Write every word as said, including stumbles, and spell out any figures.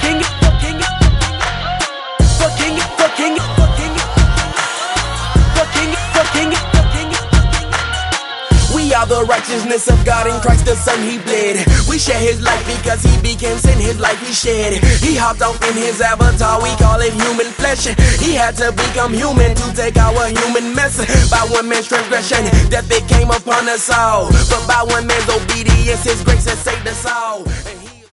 fucking, fucking, fucking, fucking, fucking, fucking, fucking, fucking. We are the righteousness of God in Christ the Son, He bled. We share His life because He became sin, His life He shed. He hopped off in His avatar, we call it human flesh. He had to become human to take our human mess. By one man's transgression, death it came upon us all. But by one man's obedience, His grace has saved us all.